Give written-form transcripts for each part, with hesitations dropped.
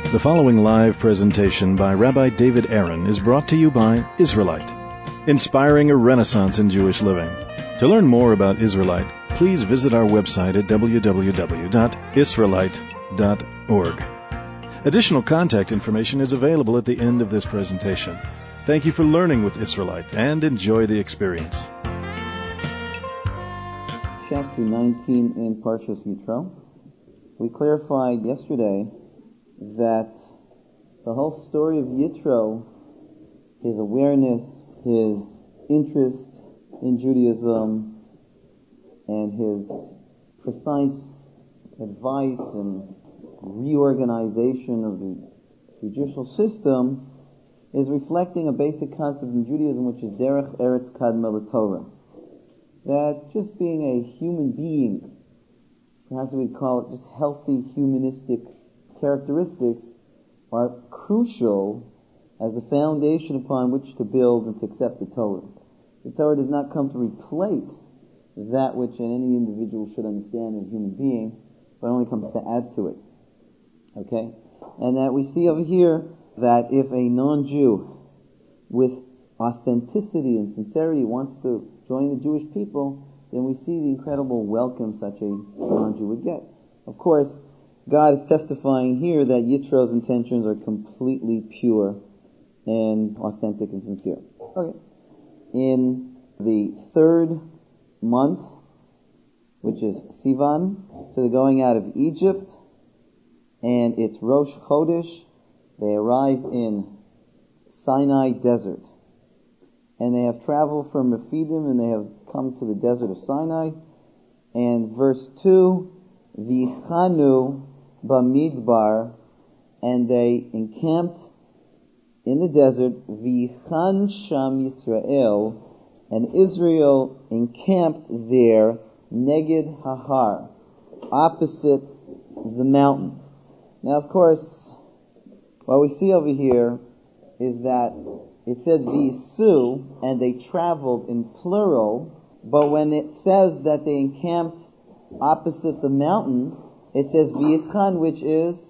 The following live presentation by Rabbi David Aaron is brought to you by Israelite, inspiring a renaissance in Jewish living. To learn more about Israelite, please visit our website at www.israelite.org. Additional contact information is available at the end of this presentation. Thank you for learning with Israelite and enjoy the experience. Chapter 19 in Parshas Yitro. We clarified yesterday that the whole story of Yitro, his awareness, his interest in Judaism, and his precise advice and reorganization of the judicial system is reflecting a basic concept in Judaism, which is Derech Eretz Kadma L'Torah. That just being a human being, perhaps we'd call it just healthy humanistic characteristics, are crucial as the foundation upon which to build and to accept the Torah. The Torah does not come to replace that which any individual should understand as a human being, but only comes to add to it. Okay? And that we see over here that if a non-Jew with authenticity and sincerity wants to join the Jewish people, then we see the incredible welcome such a non-Jew would get. Of course, God is testifying here that Yitro's intentions are completely pure and authentic and sincere. Okay. In the third month, which is Sivan, so they're going out of Egypt, and it's Rosh Chodesh. They arrive in Sinai desert, and they have traveled from Rephidim, and they have come to the desert of Sinai. And verse 2, Vichanu Bamidbar, and they encamped in the desert, Vichan Sham Yisrael, and Israel encamped there, Neged Hahar, opposite the mountain. Now, of course, what we see over here is that it said Visu, and they traveled in plural, but when it says that they encamped opposite the mountain, it says V'yitchan, which is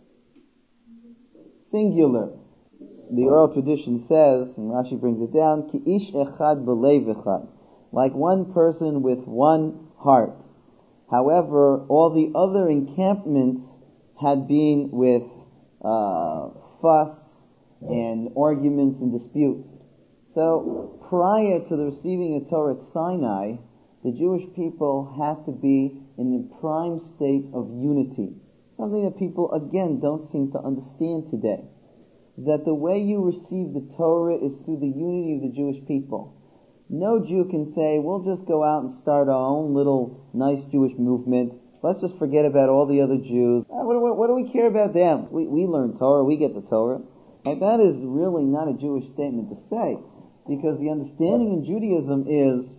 singular. The oral tradition says, and Rashi brings it down, Ki ish echad b'leiv echad, like one person with one heart. However, all the other encampments had been with fuss and arguments and disputes. So, prior to the receiving of Torah at Sinai, the Jewish people had to be in a prime state of unity. Something that people, again, don't seem to understand today. That the way you receive the Torah is through the unity of the Jewish people. No Jew can say, we'll just go out and start our own little nice Jewish movement. Let's just forget about all the other Jews. What do we care about them? We learn Torah, we get the Torah. And that is really not a Jewish statement to say, because the understanding in Judaism is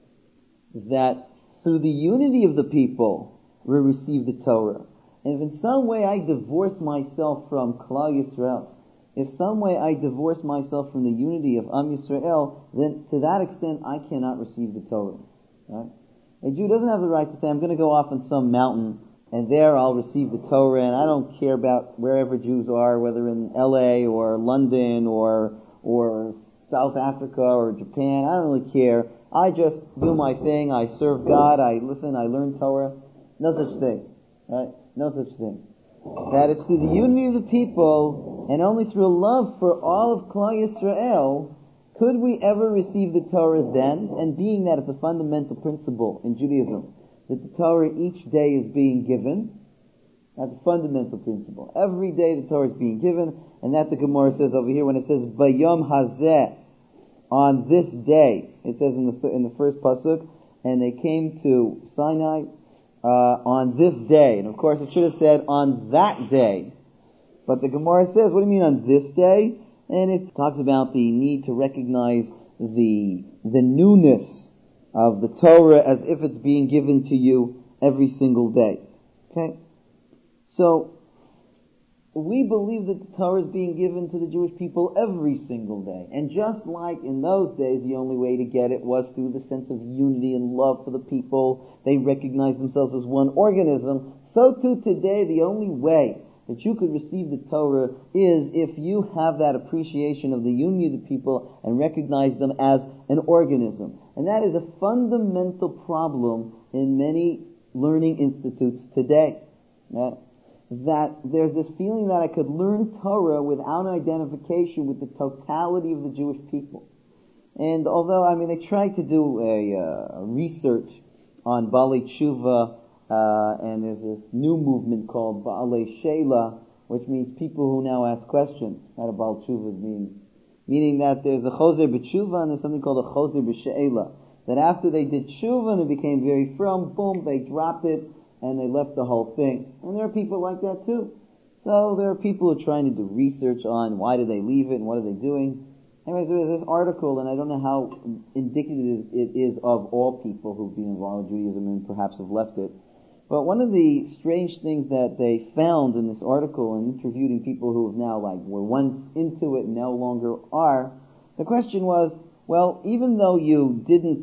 that through the unity of the people, we receive the Torah. And if in some way I divorce myself from Klal Yisrael, if some way I divorce myself from the unity of Am Yisrael, then to that extent I cannot receive the Torah. Right? A Jew doesn't have the right to say, I'm going to go off on some mountain, and there I'll receive the Torah, and I don't care about wherever Jews are, whether in LA or London or South Africa or Japan. I don't really care. I just do my thing. I serve God. I listen. I learn Torah. No such thing. Right? No such thing. That it's through the unity of the people and only through a love for all of Klal Yisrael could we ever receive the Torah then, and being that it's a fundamental principle in Judaism, that the Torah each day is being given. That's a fundamental principle. Every day the Torah is being given, and that the Gemara says over here when it says Bayom Hazeh, on this day, it says in the first pasuk, and they came to Sinai on this day. And of course it should have said on that day. But the Gemara says, what do you mean on this day? And it talks about the need to recognize the newness of the Torah as if it's being given to you every single day. Okay? So, we believe that the Torah is being given to the Jewish people every single day. And just like in those days, the only way to get it was through the sense of unity and love for the people. They recognized themselves as one organism. So too today, the only way that you could receive the Torah is if you have that appreciation of the unity of the people and recognize them as an organism. And that is a fundamental problem in many learning institutes today. That there's this feeling that I could learn Torah without identification with the totality of the Jewish people. And although, they tried to do a research on Baalei Tshuva, and there's this new movement called Baalei Sheila, which means people who now ask questions. That's what Baal Tshuva means. Meaning that there's a Choser B'Tshuva and there's something called a Choser B'She'ela. That after they did Tshuva and they became very firm, boom, they dropped it and they left the whole thing. And there are people like that too. So there are people who are trying to do research on why did they leave it and what are they doing. Anyways, there was this article, and I don't know how indicative it is of all people who've been involved with Judaism and perhaps have left it. But one of the strange things that they found in this article, and interviewing people who have now, were once into it and no longer are, the question was, well, even though you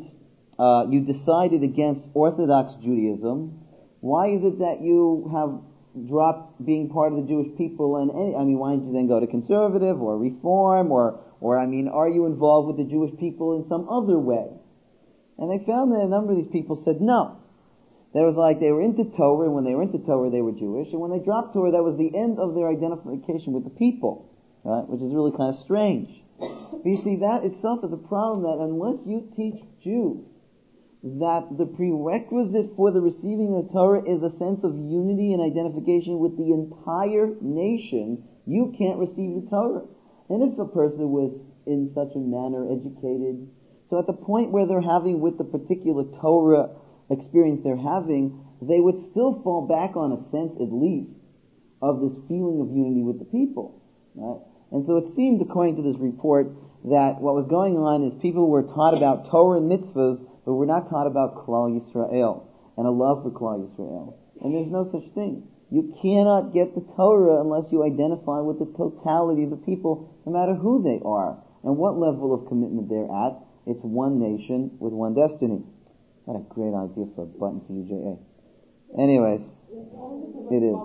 decided against Orthodox Judaism, why is it that you have dropped being part of the Jewish people? And why didn't you then go to conservative or reform or are you involved with the Jewish people in some other way? And they found that a number of these people said no. There was they were into Torah, and when they were into Torah, they were Jewish, and when they dropped Torah, that was the end of their identification with the people, right? Which is really kind of strange. But you see, that itself is a problem, that unless you teach Jews that the prerequisite for the receiving of the Torah is a sense of unity and identification with the entire nation, you can't receive the Torah. And if a person was in such a manner educated, so at the point where they're having with the particular Torah experience they're having, they would still fall back on a sense, at least, of this feeling of unity with the people. Right? And so it seemed, according to this report, that what was going on is people were taught about Torah and mitzvahs, but were not taught about Klal Yisrael and a love for Klal Yisrael. And there's no such thing. You cannot get the Torah unless you identify with the totality of the people, no matter who they are and what level of commitment they're at. It's one nation with one destiny. What a great idea for a button for you, J.A. Anyways, it is.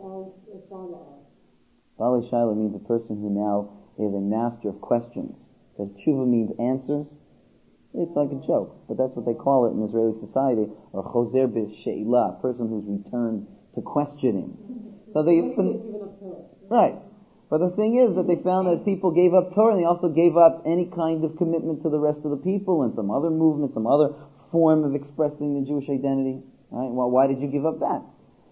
Baalei Shaila means a person who now is a master of questions. Because tshuva means answers. It's like a joke, but that's what they call it in Israeli society, or choser b'she'ila, a person who's returned to questioning. So right. But the thing is that they found that people gave up Torah, and they also gave up any kind of commitment to the rest of the people and some other movement, some other form of expressing the Jewish identity. Right? Well, why did you give up that?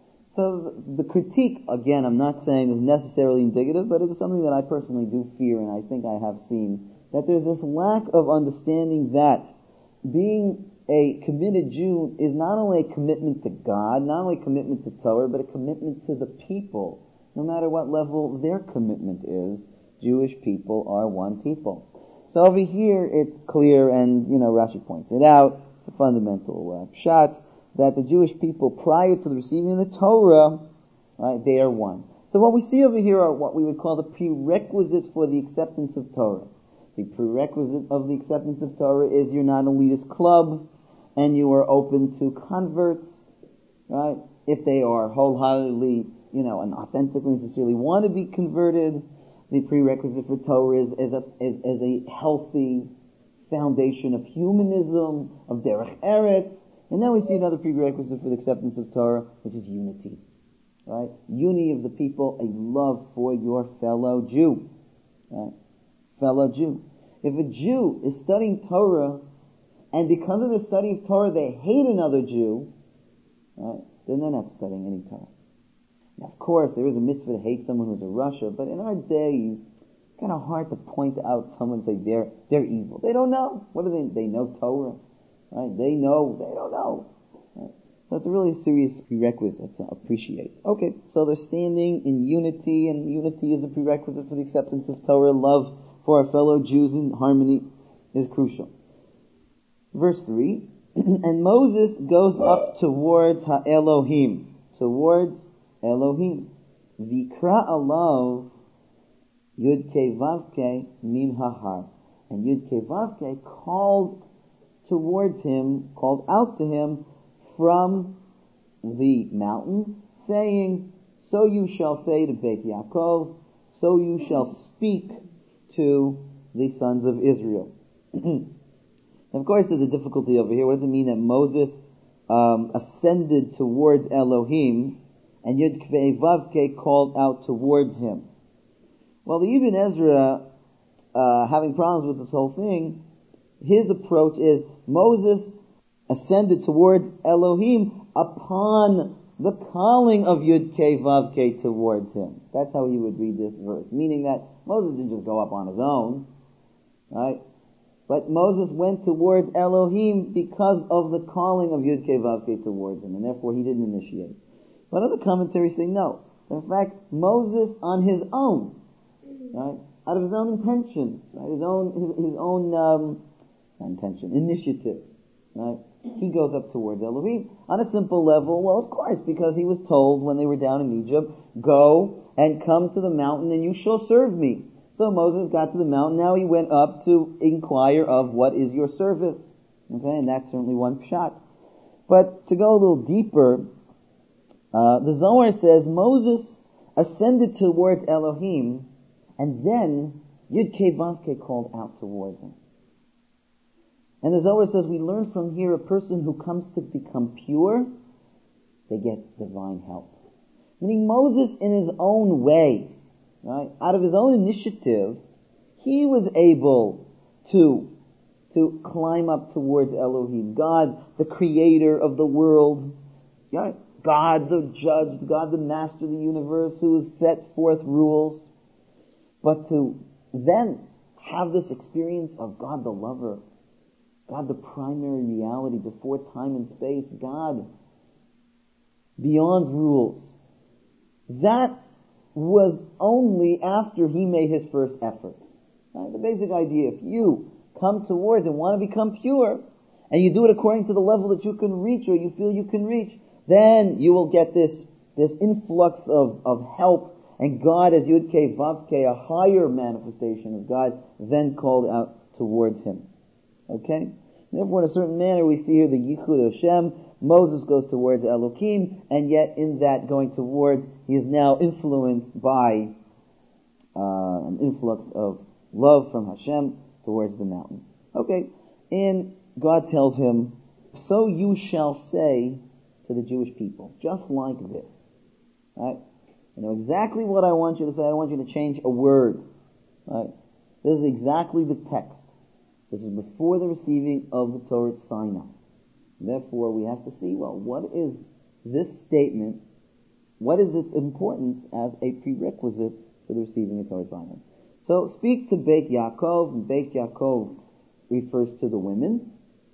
So the critique, again, I'm not saying is necessarily indicative, but it is something that I personally do fear, and I think I have seen, that there's this lack of understanding that being a committed Jew is not only a commitment to God, not only a commitment to Torah, but a commitment to the people. No matter what level their commitment is, Jewish people are one people. So over here it's clear, and Rashi points it out, the fundamental pshat, that the Jewish people, prior to the receiving of the Torah, right, they are one. So what we see over here are what we would call the prerequisites for the acceptance of Torah. The prerequisite of the acceptance of Torah is you're not an elitist club, and you are open to converts, right? If they are wholeheartedly, and authentically and sincerely want to be converted, the prerequisite for Torah is a healthy foundation of humanism, of derech eretz. And then we see another prerequisite for the acceptance of Torah, which is unity. Right? Unity of the people, a love for your fellow Jew. Right? Fellow Jew. If a Jew is studying Torah, and because of their study of Torah they hate another Jew, right, then they're not studying any Torah. Now, of course, there is a mitzvah to hate someone who's a Rasha, but in our days, it's kind of hard to point out someone and say they're evil. They don't know. What do they know Torah? Right? They know. They don't know. Right? So it's a really serious prerequisite to appreciate. Okay, so they're standing in unity, and unity is a prerequisite for the acceptance of Torah. Love for our fellow Jews in harmony is crucial. Verse 3, and Moses goes up towards Ha-Elohim, towards Elohim. Vikra alav Yud-Kei Vav-Kei min ha-har. And Yud-Kei Vav-Kei called towards him, called out to him from the mountain, saying, So you shall say to Beit Yaakov, so you shall speak to the sons of Israel. Of course, there's a difficulty over here. What does it mean that Moses ascended towards Elohim and Yud K'vei Vav Kei called out towards him? Well, the Ibn Ezra, having problems with this whole thing, his approach is Moses ascended towards Elohim upon the calling of Yud Kei Vav Kei towards him. That's how he would read this verse, meaning that Moses didn't just go up on his own, right? But Moses went towards Elohim because of the calling of Yud Kei Vav Kei towards him, and therefore he didn't initiate. But other commentaries say no. In fact, Moses on his own, right, out of his own intention, right, his own initiative, right, he goes up towards Elohim on a simple level. Well, of course, because he was told when they were down in Egypt, go and come to the mountain and you shall serve me. So Moses got to the mountain. Now he went up to inquire of what is your service. Okay, and that's certainly one pshat. But to go a little deeper, the Zohar says Moses ascended towards Elohim, and then Yud Kei Vav Kei called out towards him. And the Zohar says we learn from here a person who comes to become pure, they get divine help. Meaning Moses in his own way, right, out of his own initiative, he was able to climb up towards Elohim, God, the creator of the world, right? God, the judge, God, the master of the universe, who has set forth rules. But to then have this experience of God the lover, God the primary reality before time and space, God beyond rules, that was only after he made his first effort. Right? The basic idea, if you come towards and want to become pure, and you do it according to the level that you can reach or you feel you can reach, then you will get this influx of help, and God as Yud Kei Vav Kei, a higher manifestation of God, then called out towards him. Okay? Therefore, in a certain manner, we see here the Yichud Hashem. Moses goes towards Elohim, and yet in that going towards, he is now influenced by an influx of love from Hashem towards the mountain. Okay, and God tells him, so you shall say to the Jewish people, just like this. Right? You know exactly what I want you to say. I don't want you to change a word. Right? This is exactly the text. This is before the receiving of the Torah at Sinai. Therefore, we have to see, well, what is this statement, what is its importance as a prerequisite to the receiving of Torah at Sinai? So, speak to Beit Yaakov, and Beit Yaakov refers to the women,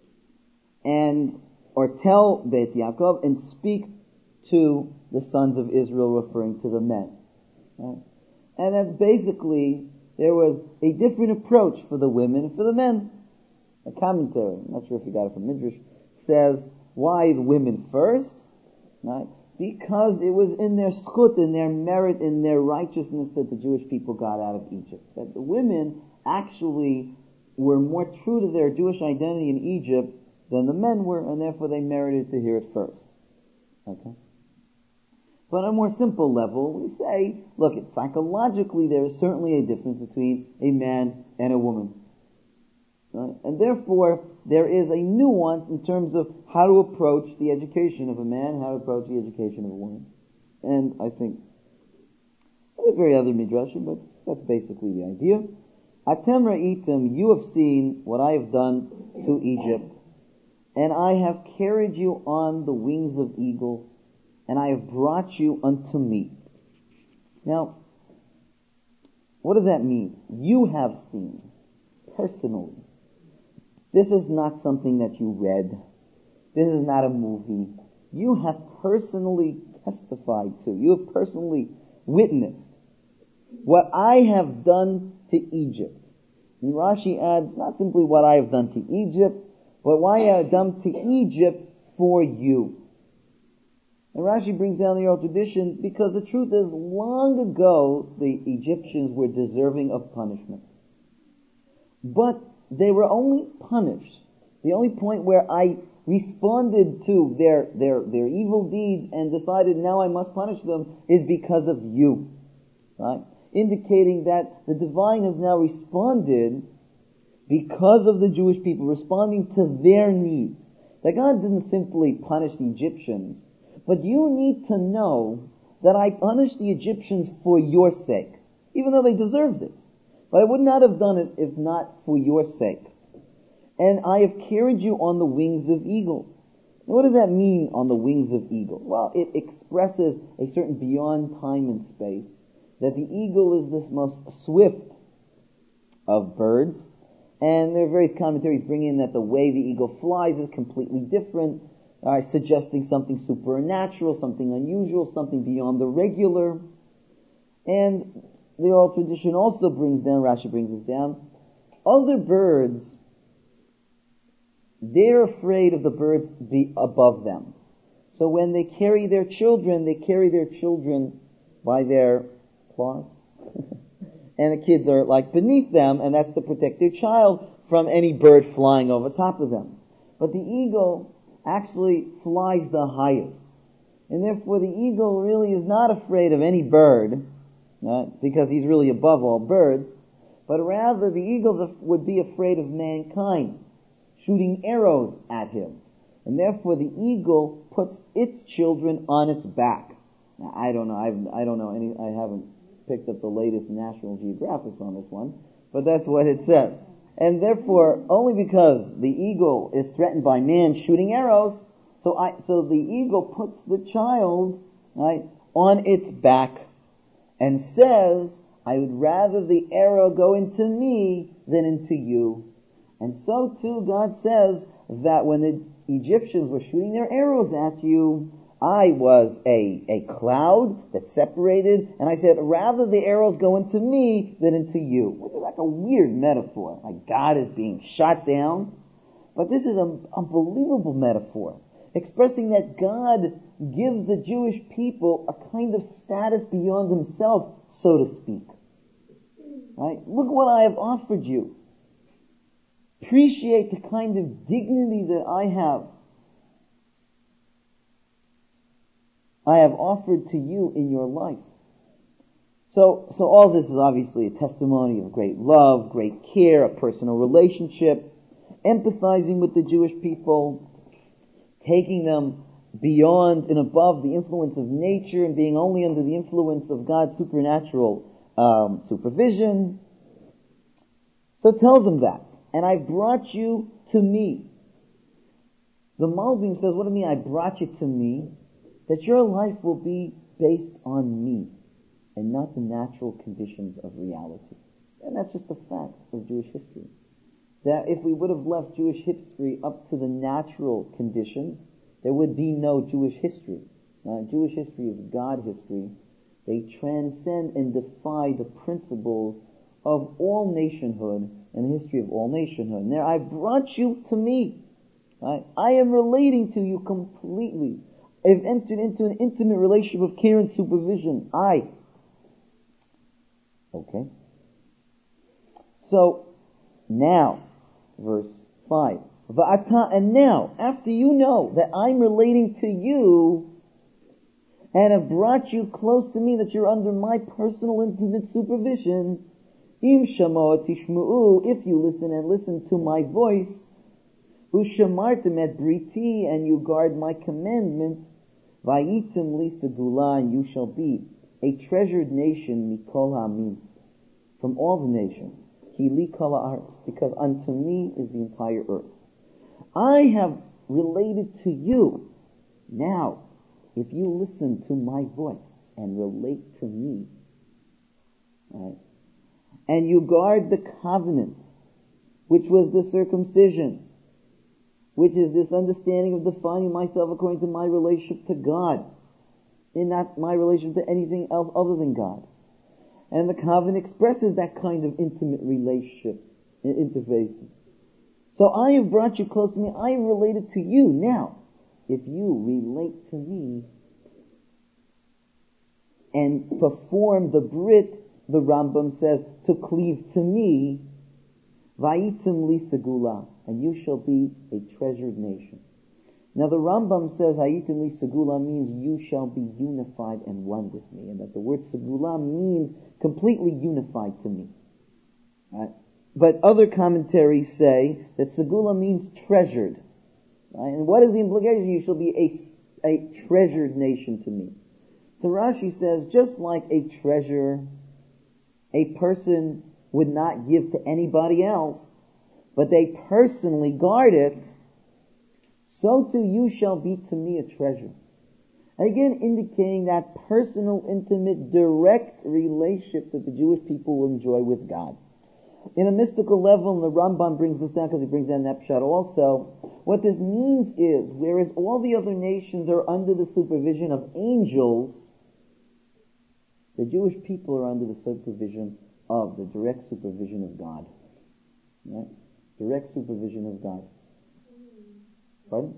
or tell Beit Yaakov, and speak to the sons of Israel, referring to the men. Right? And that's basically, there was a different approach for the women and for the men. A commentary, I'm not sure if you got it from Midrash, says, why the women first? Right? Because it was in their schut, in their merit, in their righteousness that the Jewish people got out of Egypt. That the women actually were more true to their Jewish identity in Egypt than the men were, and therefore they merited to hear it first. Okay? But on a more simple level, we say, look, psychologically there is certainly a difference between a man and a woman. Right? And therefore, there is a nuance in terms of how to approach the education of a man, how to approach the education of a woman. And I think there's very other midrashim, but that's basically the idea. Atem ra'item, you have seen what I have done to Egypt, and I have carried you on the wings of eagles, and I have brought you unto me. Now, what does that mean? You have seen, personally. This is not something that you read. This is not a movie. You have personally testified to. You have personally witnessed what I have done to Egypt. And Rashi adds, not simply what I have done to Egypt, but what I have done to Egypt for you. And Rashi brings down the oral tradition because the truth is, long ago, the Egyptians were deserving of punishment. But they were only punished. The only point where I responded to their evil deeds and decided now I must punish them is because of you. Right? Indicating that the divine has now responded because of the Jewish people, responding to their needs. That God didn't simply punish the Egyptians, but you need to know that I punished the Egyptians for your sake, even though they deserved it. But I would not have done it if not for your sake. And I have carried you on the wings of eagles. Now, what does that mean, on the wings of eagle? Well, it expresses a certain beyond time and space, that the eagle is this most swift of birds. And there are various commentaries bringing in that the way the eagle flies is completely different, suggesting something supernatural, something unusual, something beyond the regular. And the oral tradition also brings down, Rashi brings this down, other birds, they're afraid of the birds be above them. So when they carry their children by their claws. And the kids are like beneath them, and that's to protect their child from any bird flying over top of them. But the eagle actually flies the highest. And therefore the eagle really is not afraid of any bird, because he's really above all birds, but rather the eagles would be afraid of mankind, shooting arrows at him. And therefore the eagle puts its children on its back. Now, I haven't picked up the latest National Geographic on this one, but that's what it says. And therefore, only because the eagle is threatened by man shooting arrows, so the eagle puts the child, right, on its back and says, I would rather the arrow go into me than into you. And so too, God says that when the Egyptians were shooting their arrows at you, I was a cloud that separated, and I said, rather the arrows go into me than into you. Which is like a weird metaphor. Like God is being shot down. But this is an unbelievable metaphor, expressing that God gives the Jewish people a kind of status beyond himself, so to speak. Right? Look what I have offered you. Appreciate the kind of dignity that I have offered to you in your life. So all this is obviously a testimony of great love, great care, a personal relationship, empathizing with the Jewish people, taking them beyond and above the influence of nature and being only under the influence of God's supernatural supervision. So it tells them that. And I brought you to me. The Malbim says, what do you mean I brought you to me? That your life will be based on me and not the natural conditions of reality. And that's just a fact of Jewish history. That if we would have left Jewish history up to the natural conditions, there would be no Jewish history. Jewish history is God history. They transcend and defy the principles of all nationhood and the history of all nationhood. And there, I brought you to me. Right? I am relating to you completely. I've entered into an intimate relationship of care and supervision. Okay. So, now, verse 5. And now, after you know that I'm relating to you and have brought you close to me, that you're under my personal intimate supervision, Im shamoa tishmu'u, if you listen to my voice, Ushamartem et briti, and you guard my commandments, Vayitim li segula, and you shall be a treasured nation, mikol ha'amim, from all the nations. Ki li kol ha'aretz, because unto me is the entire earth. I have related to you. Now, if you listen to my voice and relate to me, right, and you guard the covenant, which was the circumcision, which is this understanding of defining myself according to my relationship to God, and not my relationship to anything else other than God. And the covenant expresses that kind of intimate relationship and interface. So I have brought you close to me. I am related to you. Now, if you relate to me and perform the Brit, the Rambam says, to cleave to me, Vayitim li segula, and you shall be a treasured nation. Now the Rambam says, Hayitim li segula means you shall be unified and one with me. And that the word segula means completely unified to me. Right? But other commentaries say that segula means treasured. Right? And what is the implication? You shall be a treasured nation to me. So Rashi says, just like a treasure, a person would not give to anybody else, but they personally guard it, so too you shall be to me a treasure. And again, indicating that personal, intimate, direct relationship that the Jewish people will enjoy with God. In a mystical level, and the Rambam brings this down because he brings down that pshat also, what this means is, whereas all the other nations are under the supervision of angels, the Jewish people are under the supervision of, the direct supervision of God. Right? Direct supervision of God. Pardon?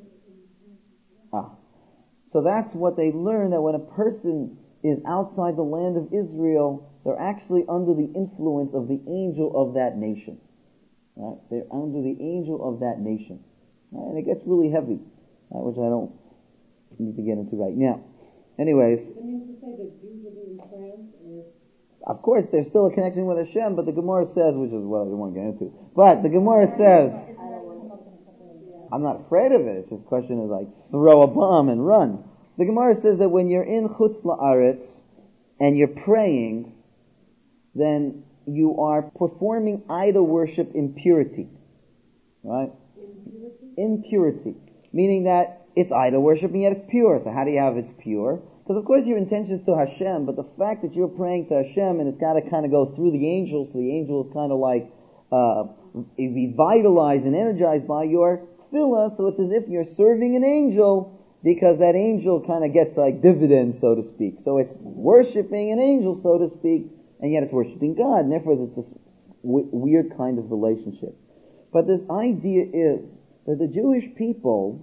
So that's what they learn, that when a person is outside the land of Israel, they're actually under the influence of the angel of that nation. Right? They're under the angel of that nation. Right? And it gets really heavy, which I don't need to get into right now. Anyways. It means to say that Jews will be in France, or? Of course, there's still a connection with Hashem, but the Gemara says, which is what I don't want to get into, but the Gemara says, I'm not afraid of it. It's just a question of like, throw a bomb and run. The Gemara says that when you're in Chutz La'aretz and you're praying, then you are performing idol worship in purity. Right? Impurity. Meaning that it's idol worship and yet it's pure. So how do you have it's pure? Because of course your intention is to Hashem, but the fact that you're praying to Hashem and it's got to kind of go through the angels, so the angel is kind of like revitalized and energized by your tefillah, so it's as if you're serving an angel, because that angel kind of gets like dividends, so to speak. So it's worshiping an angel, so to speak, and yet it's worshiping God, and therefore it's this weird kind of relationship. But this idea is that the Jewish people,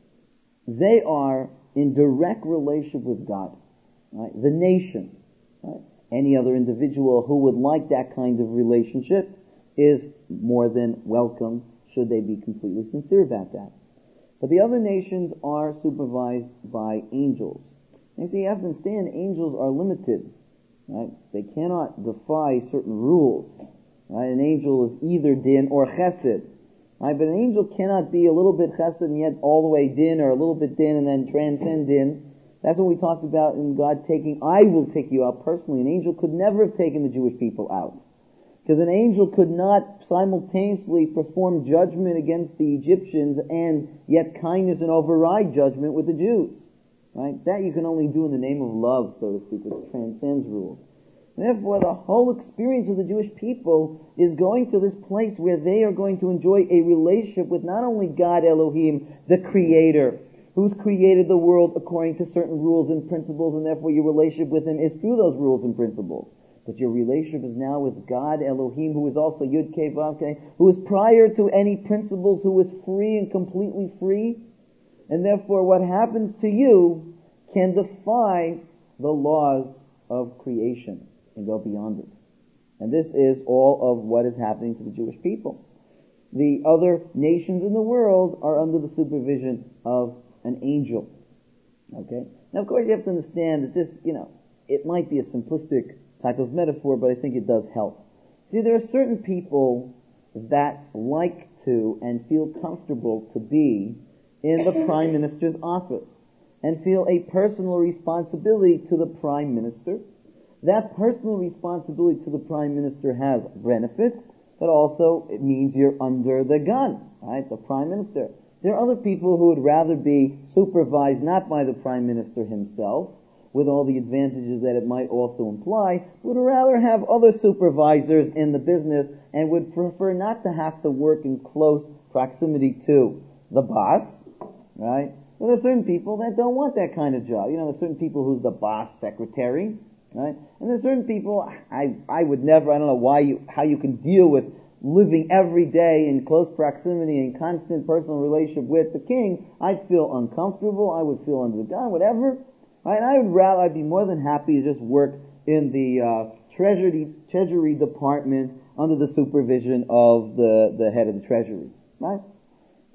they are in direct relationship with God. Right? The nation, right? Any other individual who would like that kind of relationship is more than welcome, should they be completely sincere about that. But the other nations are supervised by angels. And so you have to understand, angels are limited. Right? They cannot defy certain rules. Right? An angel is either din or chesed. Right? But an angel cannot be a little bit chesed and yet all the way din, or a little bit din and then transcend din. That's what we talked about in God taking, I will take you out personally. An angel could never have taken the Jewish people out. Because an angel could not simultaneously perform judgment against the Egyptians and yet kindness and override judgment with the Jews. Right? That you can only do in the name of love, so to speak, which transcends rules. And therefore, the whole experience of the Jewish people is going to this place where they are going to enjoy a relationship with not only God Elohim, the Creator, who's created the world according to certain rules and principles, and therefore your relationship with Him is through those rules and principles. But your relationship is now with God Elohim, who is also Yud Kei Vav Kei, who is prior to any principles, who is free and completely free. And therefore what happens to you can defy the laws of creation and go beyond it. And this is all of what is happening to the Jewish people. The other nations in the world are under the supervision of an angel. Okay? Now of course you have to understand that this, it might be a simplistic type of metaphor, but I think it does help. See, there are certain people that like to and feel comfortable to be in the Prime Minister's office and feel a personal responsibility to the Prime Minister. That personal responsibility to the Prime Minister has benefits, but also it means you're under the gun, right? The Prime Minister. There are other people who would rather be supervised not by the Prime Minister himself, with all the advantages that it might also imply, would rather have other supervisors in the business and would prefer not to have to work in close proximity to the boss, right? But there are certain people that don't want that kind of job. There are certain people who's the boss secretary, right? And there are certain people, I would never, I don't know how you can deal with living every day in close proximity and constant personal relationship with the king. I'd feel uncomfortable, I would feel under the gun, whatever. Right? And I'd be more than happy to just work in the Treasury Department under the supervision of the head of the Treasury. Right?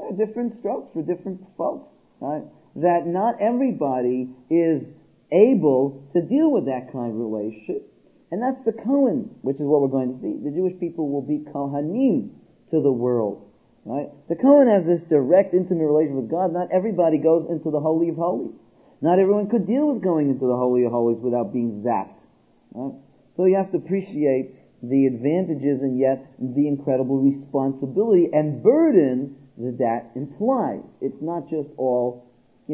There are different strokes for different folks, right? That not everybody is able to deal with that kind of relationship. And that's the Kohen, which is what we're going to see. The Jewish people will be Kohanim to the world, right? The Kohen has this direct, intimate relation with God. Not everybody goes into the Holy of Holies. Not everyone could deal with going into the Holy of Holies without being zapped, right? So you have to appreciate the advantages and yet the incredible responsibility and burden that implies. It's not just all,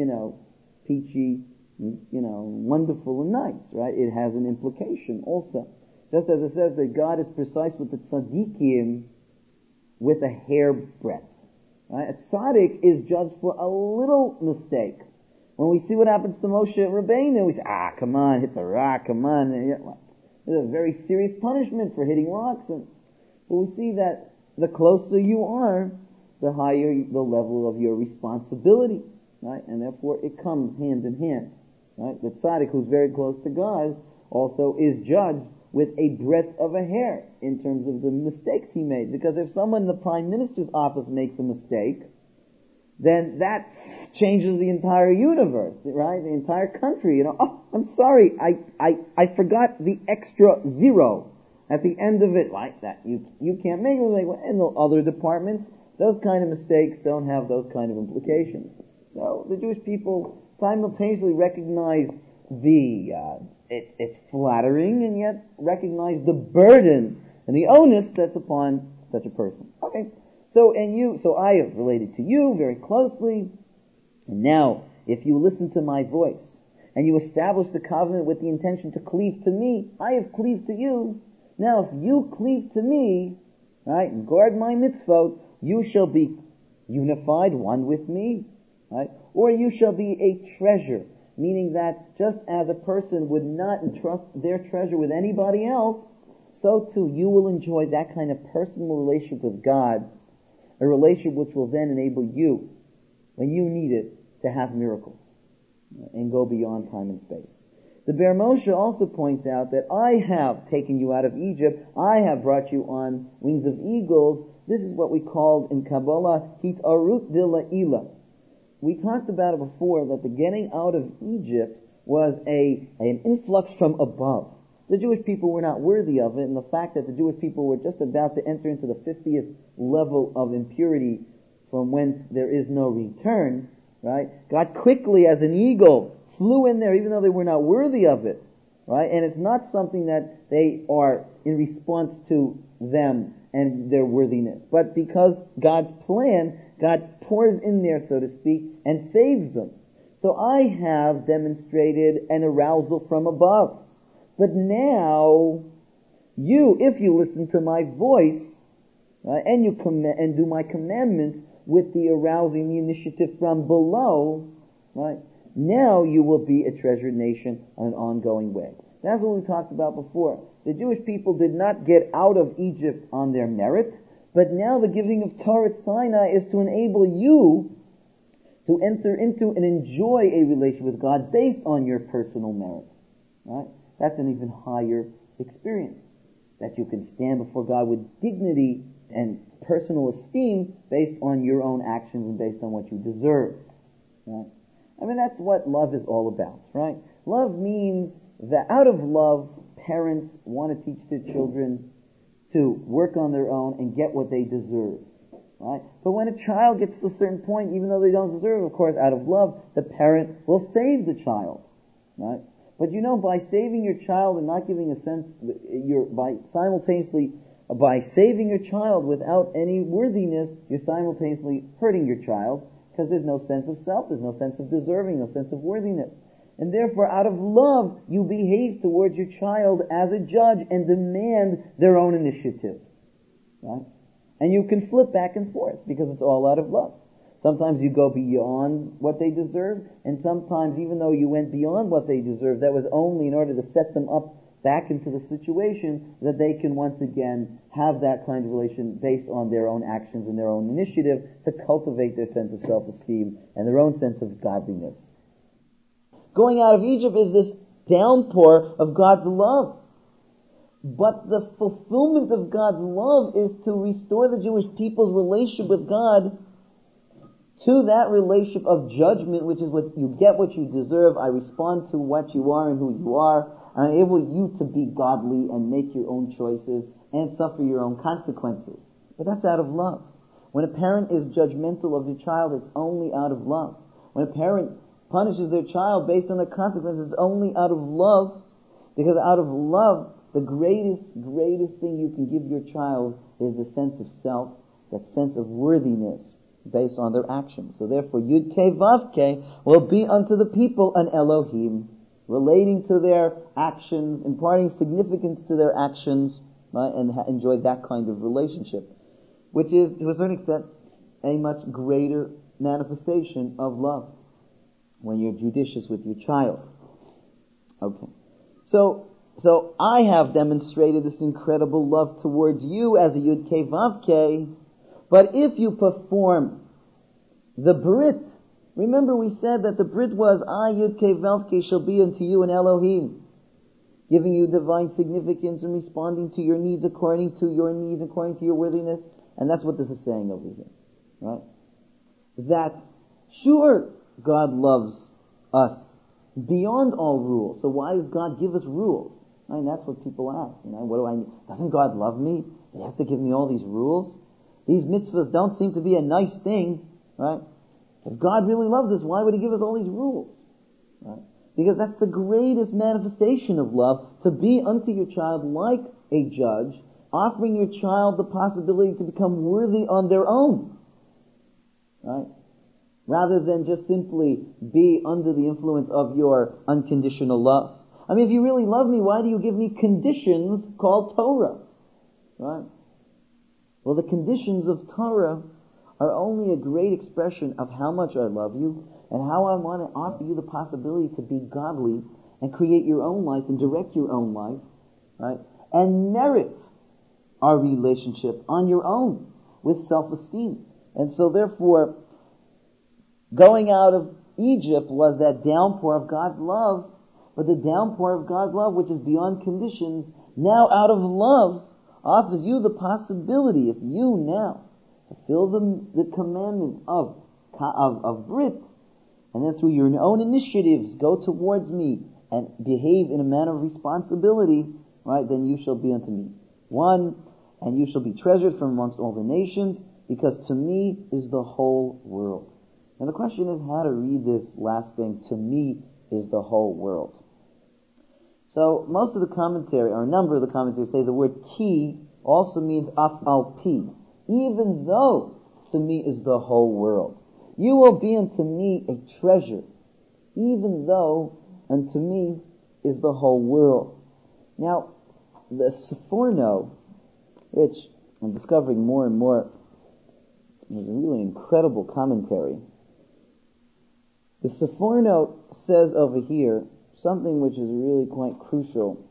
peachy, wonderful and nice, right? It has an implication also. Just as it says that God is precise with the tzaddikim with a hairbreadth, right? A tzaddik is judged for a little mistake. When we see what happens to Moshe Rabbeinu, we say, come on, hit the rock, come on. There's a very serious punishment for hitting rocks. But we see that the closer you are, the higher the level of your responsibility, right? And therefore it comes hand in hand, right? The tzaddik who's very close to God also is judged with a breadth of a hair in terms of the mistakes he made. Because if someone in the Prime Minister's office makes a mistake, then that changes the entire universe, right? The entire country. I'm sorry, I forgot the extra zero at the end of it, right? That you can't make it. In the other departments, those kind of mistakes don't have those kind of implications. So the Jewish people simultaneously recognize it's flattering and yet recognize the burden and the onus that's upon such a person. Okay. So I have related to you very closely, and now, if you listen to my voice, and you establish the covenant with the intention to cleave to me, I have cleaved to you. Now, if you cleave to me, right, and guard my mitzvot, you shall be unified, one with me, right? Or you shall be a treasure, meaning that just as a person would not entrust their treasure with anybody else, so too you will enjoy that kind of personal relationship with God, a relationship which will then enable you, when you need it, to have miracles and go beyond time and space. The Ber Moshe also points out that I have taken you out of Egypt, I have brought you on wings of eagles. This is what we called in Kabbalah Hitarut de La'ila. We talked about it before, that the getting out of Egypt was an influx from above. The Jewish people were not worthy of it, and the fact that the Jewish people were just about to enter into the 50th level of impurity from whence there is no return, right? God quickly, as an eagle, flew in there even though they were not worthy of it, right? And it's not something that they are in response to them and their worthiness, but because God's plan, God pours in there, so to speak, and saves them. So I have demonstrated an arousal from above. But now, if you listen to my voice, right, and you and do my commandments with the arousing the initiative from below, right, now you will be a treasured nation on an ongoing way. That's what we talked about before. The Jewish people did not get out of Egypt on their merit, but now the giving of Torah at Sinai is to enable you to enter into and enjoy a relationship with God based on your personal merit, right? That's an even higher experience. That you can stand before God with dignity and personal esteem based on your own actions and based on what you deserve. Right? I mean, that's what love is all about, right? Love means that out of love, parents want to teach their children to work on their own and get what they deserve. Right? But when a child gets to a certain point, even though they don't deserve it, of course, out of love, the parent will save the child. Right? But by saving your child and not giving a sense, by saving your child without any worthiness, you're simultaneously hurting your child, because there's no sense of self, there's no sense of deserving, no sense of worthiness. And therefore, out of love, you behave towards your child as a judge and demand their own initiative. Right? And you can flip back and forth, because it's all out of love. Sometimes you go beyond what they deserve, and sometimes even though you went beyond what they deserve, that was only in order to set them up back into the situation that they can once again have that kind of relation based on their own actions and their own initiative to cultivate their sense of self-esteem and their own sense of godliness. Going out of Egypt is this downpour of God's love. But the fulfillment of God's love is to restore the Jewish people's relationship with God to that relationship of judgment, which is what you get what you deserve. I respond to what you are and who you are. I enable you to be godly and make your own choices and suffer your own consequences. But that's out of love. When a parent is judgmental of their child, it's only out of love. When a parent punishes their child based on the consequences, it's only out of love. Because out of love, the greatest thing you can give your child is the sense of self, that sense of worthiness based on their actions. So therefore, Yud Kei Vav Kei will be unto the people an Elohim, relating to their actions, imparting significance to their actions, right, and enjoy that kind of relationship, which is, to a certain extent, a much greater manifestation of love when you're judicious with your child. Okay. So I have demonstrated this incredible love towards you as a Yud Kei Vav Kei, but if you perform the Brit, remember we said that the Brit was, I Yud Kei Vav Kei shall be unto you an Elohim, giving you divine significance and responding to your needs according to your needs, according to your worthiness. And that's what this is saying over here, right? That, sure, God loves us beyond all rules. So why does God give us rules? I mean, that's what people ask. What do I need? Doesn't God love me? He has to give me all these rules? These mitzvahs don't seem to be a nice thing, right? If God really loved us, why would He give us all these rules? Right? Because that's the greatest manifestation of love, to be unto your child like a judge, offering your child the possibility to become worthy on their own, right? Rather than just simply be under the influence of your unconditional love. I mean, if you really love me, why do you give me conditions called Torah? Right? Well, the conditions of Torah are only a great expression of how much I love you and how I want to offer you the possibility to be godly and create your own life and direct your own life, right? And merit our relationship on your own with self-esteem. And so therefore, going out of Egypt was that downpour of God's love, but the downpour of God's love, which is beyond conditions, now out of love, offers you the possibility, if you now fulfill the commandment of Brit, and then through your own initiatives go towards me and behave in a manner of responsibility, right, then you shall be unto me one, and you shall be treasured from amongst all the nations, because to me is the whole world. And the question is how to read this last thing, to me is the whole world. So most of the commentary, or a number of the commentaries, say the word ki also means af al pi, even though to me is the whole world. You will be unto me a treasure, even though unto me is the whole world. Now, the Seforno, which I'm discovering more and more, is a really incredible commentary. The Seforno says over here something which is really quite crucial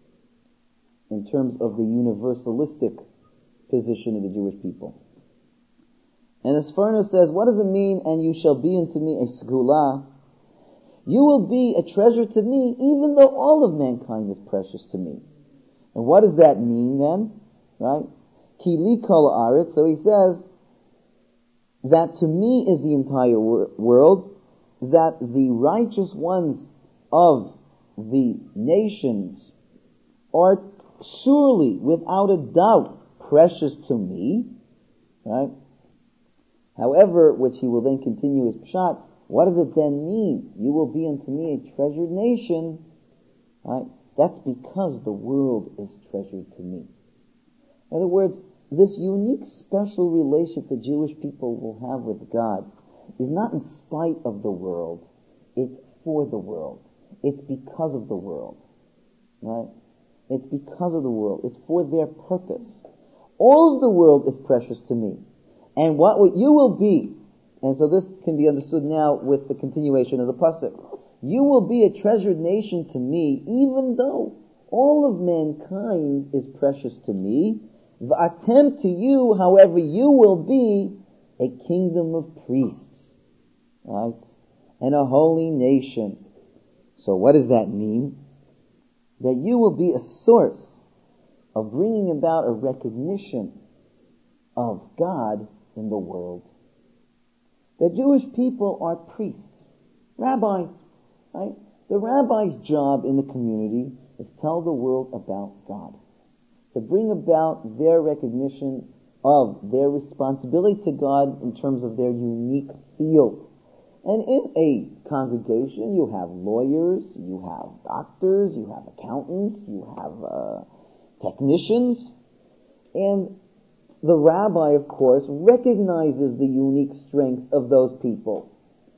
in terms of the universalistic position of the Jewish people. And the Seforno says, what does it mean, and you shall be unto me a segula? You will be a treasure to me, even though all of mankind is precious to me. And what does that mean then? Right? Ki li kol haaretz. So he says that to me is the entire world, that the righteous ones of the nations are surely, without a doubt, precious to me, right? However, which he will then continue his pshat, what does it then mean? You will be unto me a treasured nation, right? That's because the world is treasured to me. In other words, this unique special relationship the Jewish people will have with God is not in spite of the world, it's for the world. It's because of the world, right? It's because of the world. It's for their purpose. All of the world is precious to me. And what you will be, and so this can be understood now with the continuation of the pasuk, you will be a treasured nation to me, even though all of mankind is precious to me. V'atem, to you, however, you will be a kingdom of priests, right? And a holy nation. So what does that mean? That you will be a source of bringing about a recognition of God in the world. The Jewish people are priests, rabbis, right? The rabbi's job in the community is to tell the world about God, to bring about their recognition of their responsibility to God in terms of their unique field. And in a congregation, you have lawyers, you have doctors, you have accountants, you have technicians, and the rabbi, of course, recognizes the unique strengths of those people.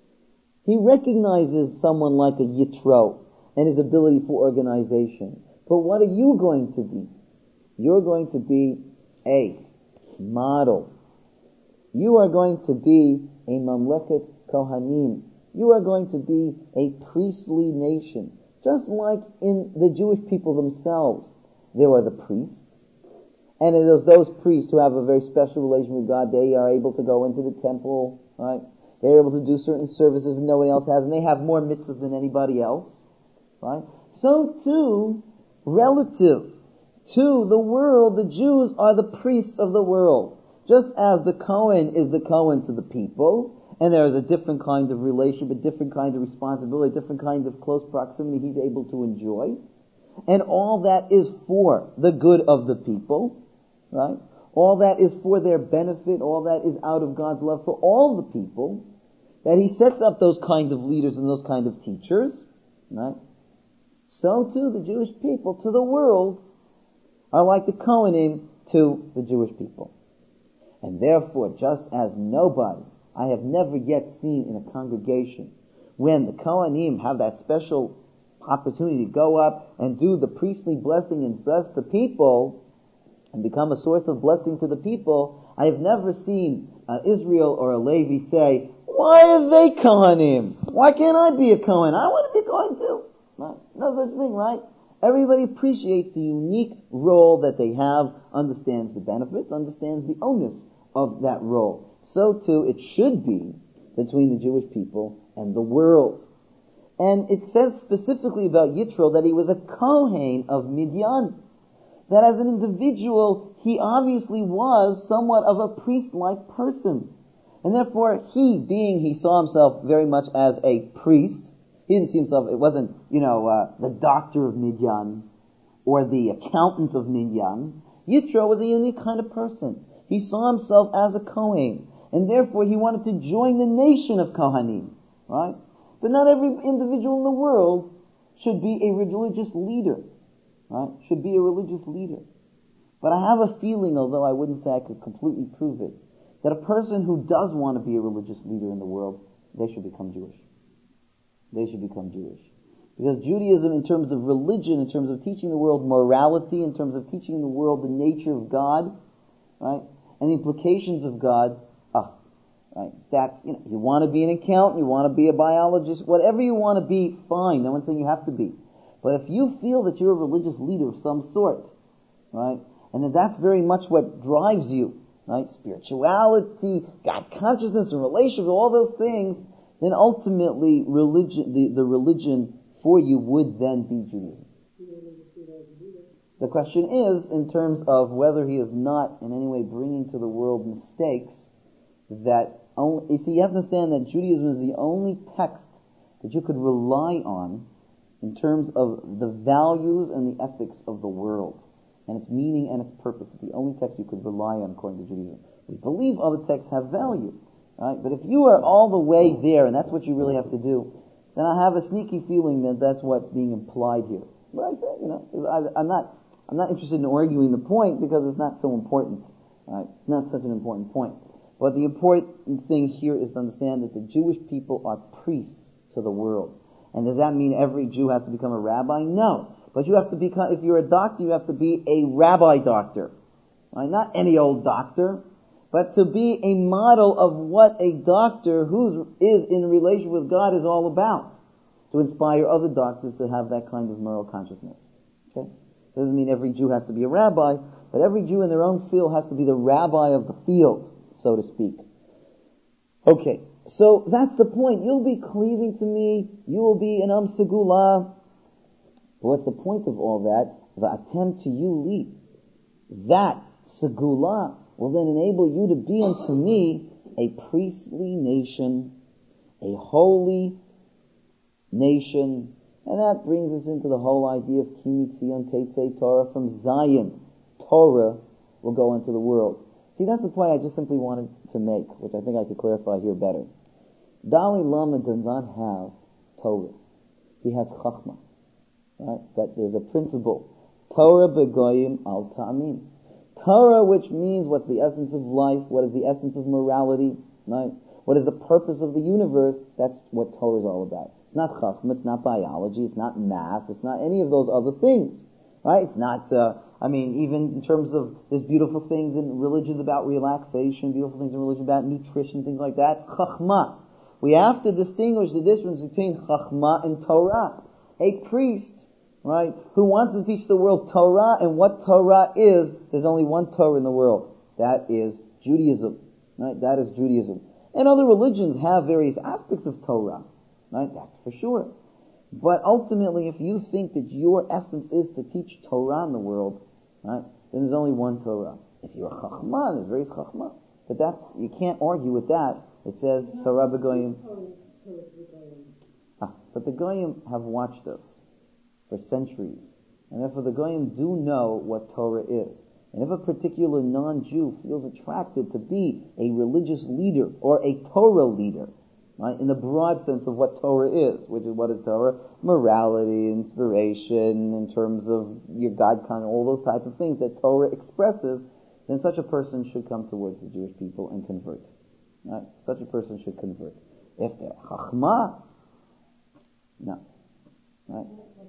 He recognizes someone like a Yitro and his ability for organization. But what are you going to be? You're going to be a model. You are going to be a Mamleket Kohanim. You are going to be a priestly nation. Just like in the Jewish people themselves, there are the priests. And it is those priests who have a very special relation with God. They are able to go into the temple, right? They're able to do certain services that nobody else has, and they have more mitzvahs than anybody else, right? So too, relative to the world, the Jews are the priests of the world. Just as the Kohen is the Kohen to the people, and there is a different kind of relationship, a different kind of responsibility, a different kind of close proximity he's able to enjoy. And all that is for the good of the people, right? All that is for their benefit, all that is out of God's love for all the people, that he sets up those kinds of leaders and those kind of teachers, right? So too the Jewish people to the world are like the Kohanim to the Jewish people. And therefore, just as nobody, I have never yet seen in a congregation, when the Kohanim have that special opportunity to go up and do the priestly blessing and bless the people and become a source of blessing to the people, I have never seen Israel or a Levi say, why are they Kohanim? Why can't I be a Kohen? I want to be a Kohen too. Right? No such thing, right? Everybody appreciates the unique role that they have, understands the benefits, understands the onus of that role. So too it should be between the Jewish people and the world. And it says specifically about Yitro that he was a Kohen of Midian. That as an individual, he obviously was somewhat of a priest-like person. And therefore, he saw himself very much as a priest. He didn't see himself, it wasn't, the doctor of Midian or the accountant of Midian. Yitro was a unique kind of person. He saw himself as a Kohen. And therefore, he wanted to join the nation of Kohanim, right? But not every individual in the world should be a religious leader, right? Should be a religious leader. But I have a feeling, although I wouldn't say I could completely prove it, that a person who does want to be a religious leader in the world, they should become Jewish. They should become Jewish. Because Judaism, in terms of religion, in terms of teaching the world morality, in terms of teaching the world the nature of God, right, and the implications of God, right? That's, you want to be an accountant, you want to be a biologist, whatever you want to be, fine. No one's saying you have to be. But if you feel that you're a religious leader of some sort, right, and that that's very much what drives you, right, spirituality, God consciousness, and relationship, all those things, then ultimately religion, the religion for you would then be Judaism. The question is, in terms of whether he is not in any way bringing to the world mistakes that only, you see, you have to understand that Judaism is the only text that you could rely on in terms of the values and the ethics of the world, and its meaning and its purpose. It's the only text you could rely on according to Judaism. We believe other texts have value, right? But if you are all the way there, and that's what you really have to do, then I have a sneaky feeling that that's what's being implied here. But I say, I'm not interested in arguing the point because it's not so important, right? It's not such an important point. But the important thing here is to understand that the Jewish people are priests to the world. And does that mean every Jew has to become a rabbi? No. But you have to become, if you're a doctor, you have to be a rabbi doctor. Right? Not any old doctor, but to be a model of what a doctor who is in a relation with God is all about. To inspire other doctors to have that kind of moral consciousness. Okay? Doesn't mean every Jew has to be a rabbi, but every Jew in their own field has to be the rabbi of the field, so to speak. Okay, so that's the point. You'll be cleaving to me. You will be an Segula. But what's the point of all that? V'atem to you li. That Segula will then enable you to be unto me a priestly nation, a holy nation, and that brings us into the whole idea of Ki Mitzion Teitzei Torah, from Zion, Torah will go into the world. See, that's the point I just simply wanted to make, which I think I could clarify here better. Dalai Lama does not have Torah. He has Chachma. Right? But there's a principle. Torah begoyim al ta'amin. Torah, which means what's the essence of life, what is the essence of morality, right? What is the purpose of the universe? That's what Torah is all about. It's not Chachma, it's not biology, it's not math, it's not any of those other things. Right? It's not, even in terms of, there's beautiful things in religion about relaxation, beautiful things in religion about nutrition, things like that. Chachma. We have to distinguish the difference between Chachma and Torah. A priest, right, who wants to teach the world Torah and what Torah is, there's only one Torah in the world. That is Judaism. Right? That is Judaism. And other religions have various aspects of Torah. Right? That's for sure. But ultimately, if you think that your essence is to teach Torah in the world, right, then there's only one Torah. If you're a Chachma, there's various Chachma. But you can't argue with that. It says, Torah b'goyim. But the Goyim have watched us for centuries. And therefore the Goyim do know what Torah is. And if a particular non-Jew feels attracted to be a religious leader or a Torah leader, right, in the broad sense of what Torah is, which is what is Torah? Morality, inspiration, in terms of your God kind, all those types of things that Torah expresses, then such a person should come towards the Jewish people and convert. Right? Such a person should convert. If they're Chachma, no. Right?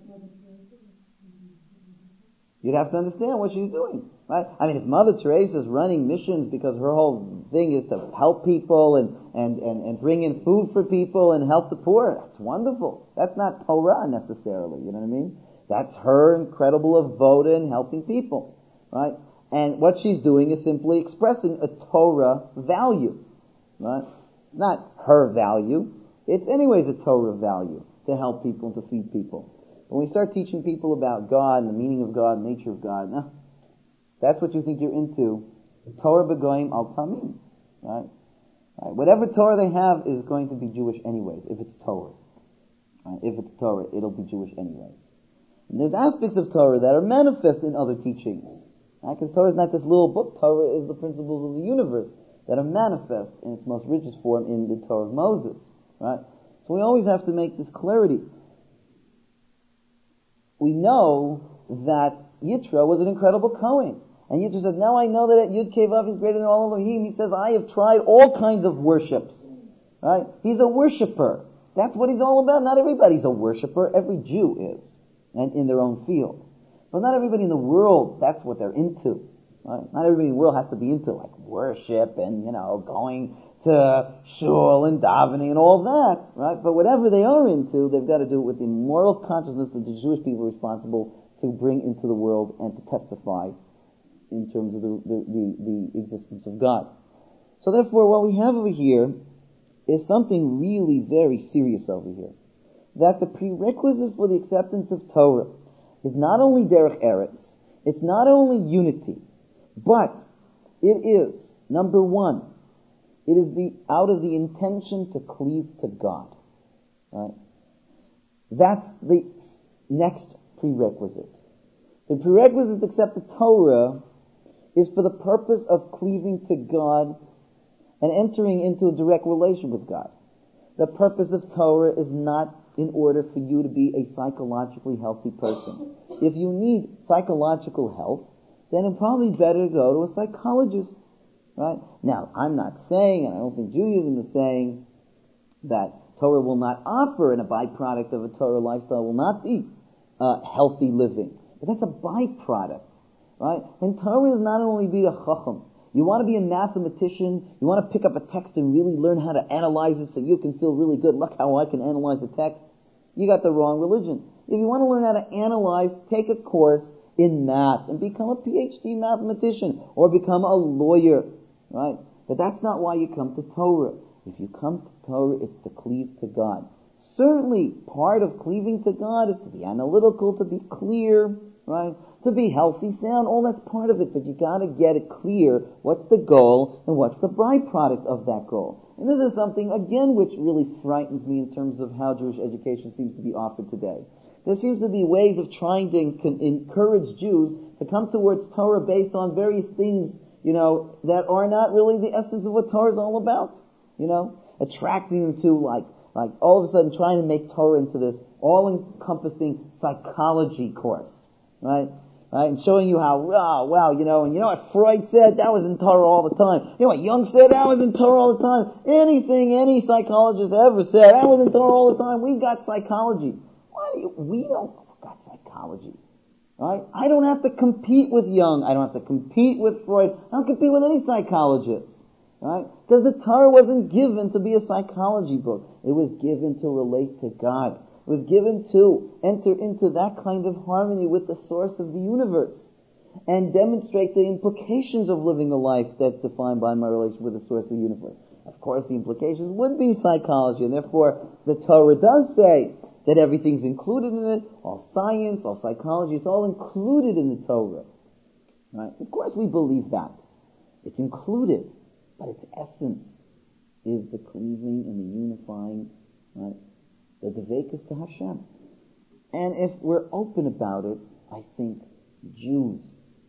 You'd have to understand what she's doing. Right? If Mother Teresa is running missions because her whole thing is to help people and bring in food for people and help the poor, that's wonderful. That's not Torah necessarily, you know what I mean? That's her incredible avoda in helping people. Right? And what she's doing is simply expressing a Torah value. Right? It's not her value. It's anyways a Torah value to help people and to feed people. When we start teaching people about God and the meaning of God, the nature of God, that's what you think you're into. Torah begoyim al tamim. Right? Whatever Torah they have is going to be Jewish anyways, if it's Torah. Right? If it's Torah, it'll be Jewish anyways. And there's aspects of Torah that are manifest in other teachings. Because Torah is not this little book. Torah is the principles of the universe that are manifest in its most richest form in the Torah of Moses. Right? So we always have to make this clarity. We know that Yitro was an incredible Kohen. And Yitro said, now I know that at Yud Kei Vav he's greater than all Elohim. He says, I have tried all kinds of worships. Right? He's a worshipper. That's what he's all about. Not everybody's a worshipper. Every Jew is. And in their own field. But not everybody in the world, that's what they're into. Right? Not everybody in the world has to be into like worship and, going to shul and davening and all that. Right? But whatever they are into, they've got to do it with the moral consciousness that the Jewish people are responsible to bring into the world and to testify in terms of the existence of God. So therefore, what we have over here is something really very serious over here. That the prerequisite for the acceptance of Torah is not only derech eretz, it's not only unity, but it is, number one, it is out of the intention to cleave to God. Right? That's the next prerequisite. The prerequisite to accept the Torah is for the purpose of cleaving to God and entering into a direct relation with God. The purpose of Torah is not in order for you to be a psychologically healthy person. If you need psychological health, then it's probably better to go to a psychologist. Right? Now, I'm not saying, and I don't think Judaism is saying, that Torah will not offer, and a byproduct of a Torah lifestyle will not be healthy living. But that's a byproduct. Right? And Torah is not only be a chacham. You want to be a mathematician, you want to pick up a text and really learn how to analyze it so you can feel really good. Look how I can analyze a text. You got the wrong religion. If you want to learn how to analyze, take a course in math and become a PhD mathematician or become a lawyer. Right? But that's not why you come to Torah. If you come to Torah, it's to cleave to God. Certainly, part of cleaving to God is to be analytical, to be clear, right? To to be healthy, sound, all that's part of it, but you gotta get it clear what's the goal and what's the byproduct of that goal. And this is something, again, which really frightens me in terms of how Jewish education seems to be offered today. There seems to be ways of trying to encourage Jews to come towards Torah based on various things, that are not really the essence of what Torah is all about. Attracting them to like all of a sudden trying to make Torah into this all-encompassing psychology course, right? And showing you how, and you know what Freud said? That was in Torah all the time. You know what Jung said? That was in Torah all the time. Anything any psychologist ever said, that was in Torah all the time. We got psychology. We don't got psychology, right? I don't have to compete with Jung. I don't have to compete with Freud. I don't compete with any psychologist, right? Because the Torah wasn't given to be a psychology book. It was given to relate to God. It was given to enter into that kind of harmony with the source of the universe and demonstrate the implications of living a life that's defined by my relation with the source of the universe. Of course, the implications would be psychology, and therefore the Torah does say that everything's included in it, all science, all psychology, it's all included in the Torah. Right? Of course we believe that. It's included, but its essence is the cleaving and the unifying, right? The Dveikus to Hashem. And if we're open about it, I think Jews,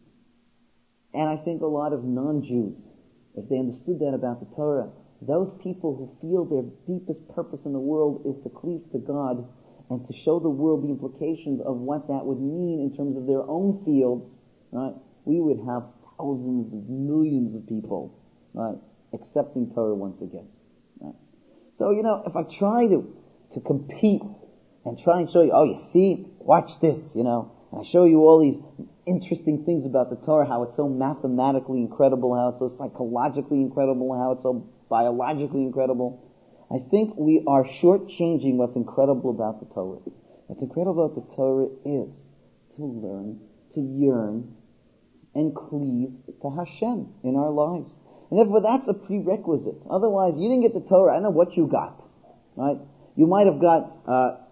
and I think a lot of non-Jews, if they understood that about the Torah, those people who feel their deepest purpose in the world is to cleave to God and to show the world the implications of what that would mean in terms of their own fields, right? We would have thousands of millions of people, right, accepting Torah once again. Right? So, if I try to compete and try and show you, you see, watch this, and I show you all these interesting things about the Torah, how it's so mathematically incredible, how it's so psychologically incredible, how it's so biologically incredible. I think we are shortchanging what's incredible about the Torah. What's incredible about the Torah is to learn, to yearn, and cleave to Hashem in our lives. And therefore that's a prerequisite. Otherwise, you didn't get the Torah, I don't know what you got. Right? You might have got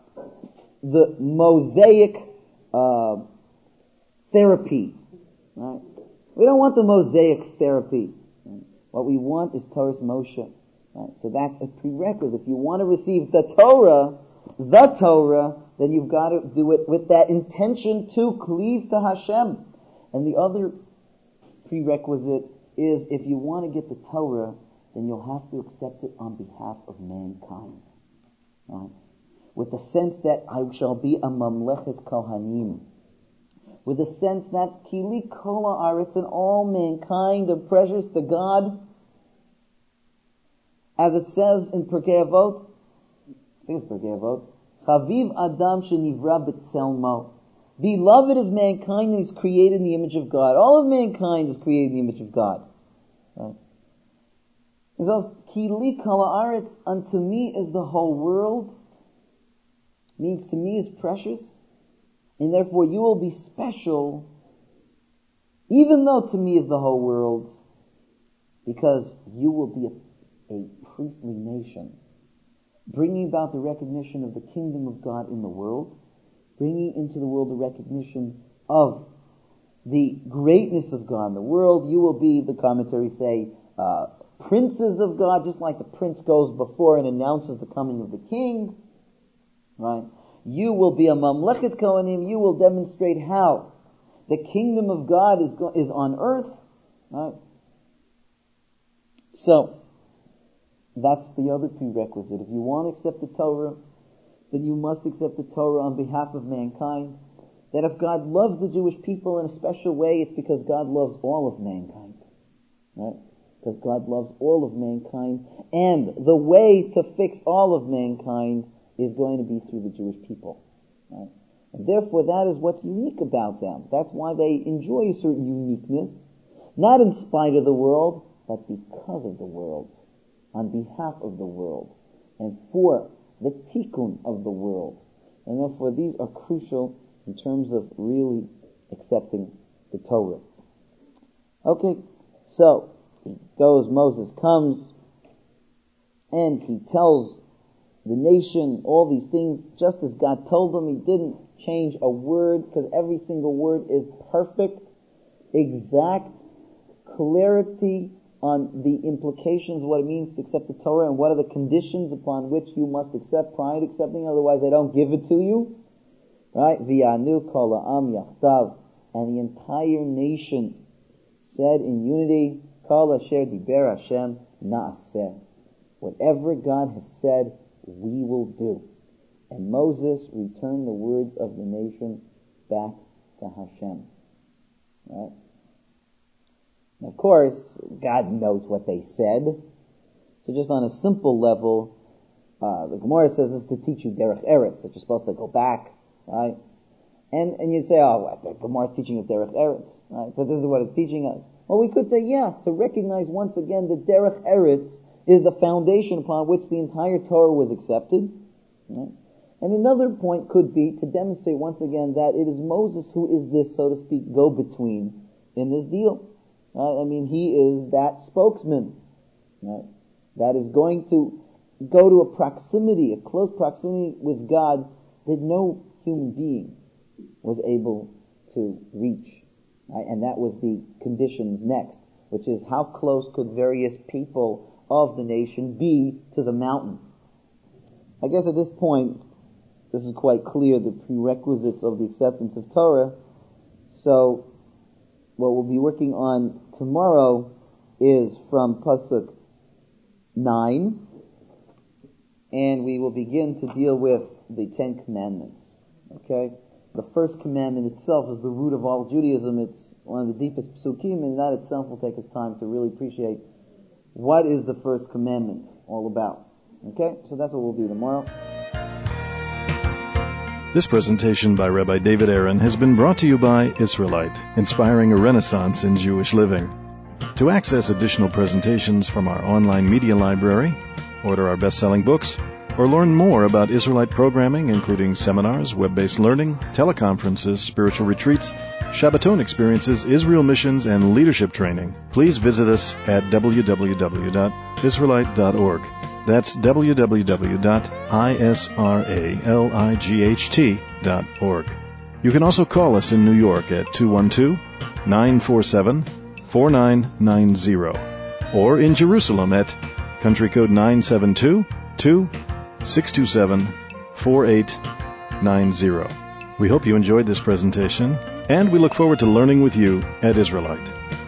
the Mosaic therapy. Right? We don't want the Mosaic therapy. Right? What we want is Torah's Moshe. Right? So that's a prerequisite. If you want to receive the Torah, then you've got to do it with that intention to cleave to Hashem. And the other prerequisite is, if you want to get the Torah, then you'll have to accept it on behalf of mankind. Right? With the sense that I shall be a mamlechet kohanim. With the sense that kili kol haaretz, and all mankind are precious to God. As it says in Pirkei Avot, I think it's Pirkei Avot, Chaviv Adam shenivra b'tzelmo. Beloved is mankind that is created in the image of God. All of mankind is created in the image of God. Right? It says, Kili kol haaretz, unto me is the whole world, means to me is precious, and therefore you will be special, even though to me is the whole world, because you will be a priestly nation, bringing about the recognition of the kingdom of God in the world, bringing into the world the recognition of the greatness of God in the world. You will be, the commentaries say, princes of God, just like the prince goes before and announces the coming of the king. Right? You will be a mamlechet kohanim. You will demonstrate how the kingdom of God is on earth. Right? So, that's the other prerequisite. If you want to accept the Torah, then you must accept the Torah on behalf of mankind. That if God loves the Jewish people in a special way, it's because God loves all of mankind. Right? Because God loves all of mankind. And the way to fix all of mankind is going to be through the Jewish people. Right? And therefore that is what's unique about them. That's why they enjoy a certain uniqueness. Not in spite of the world, but because of the world. On behalf of the world. And for the tikkun of the world. And therefore these are crucial in terms of really accepting the Torah. Okay, so Moses comes, and he tells the nation, all these things, just as God told them. He didn't change a word, because every single word is perfect, exact, clarity on the implications of what it means to accept the Torah and what are the conditions upon which you must accept prior to accepting, otherwise I don't give it to you. Right? V'yanu kol ha'am yachdav. And the entire nation said in unity, Kol asher diber Hashem na'aseh. Whatever God has said, we will do. And Moses returned the words of the nation back to Hashem. Right? And of course, God knows what they said. So just on a simple level, the Gemara says this is to teach you derech eretz, that you're supposed to go back, right? And you'd say, oh, what, the Gemara is teaching us derech eretz, right? So this is what it's teaching us. Well, we could say, yeah, to recognize once again that derech eretz is the foundation upon which the entire Torah was accepted, right? And another point could be to demonstrate once again that it is Moses who is this, so to speak, go-between in this deal. Right? I mean, he is that spokesman, right, that is going to go to a proximity, a close proximity with God that no human being was able to reach. Right? And that was the conditions next, which is how close could various people of the nation be to the mountain. I guess at this point, this is quite clear, the prerequisites of the acceptance of Torah. So, what we'll be working on tomorrow is from Pasuk 9, and we will begin to deal with the 10 Commandments. Okay? The first commandment itself is the root of all Judaism. It's one of the deepest psukim, and that itself will take us time to really appreciate what is the first commandment all about. Okay? So that's what we'll do tomorrow. This presentation by Rabbi David Aaron has been brought to you by Israelite, inspiring a renaissance in Jewish living. To access additional presentations from our online media library, order our best-selling books, or learn more about Israelite programming, including seminars, web-based learning, teleconferences, spiritual retreats, Shabbaton experiences, Israel missions, and leadership training, please visit us at www.israelite.org. That's www.israelight.org. You can also call us in New York at 212-947-4990 or in Jerusalem at country code 972-627-4890. We hope you enjoyed this presentation, and we look forward to learning with you at Israelite.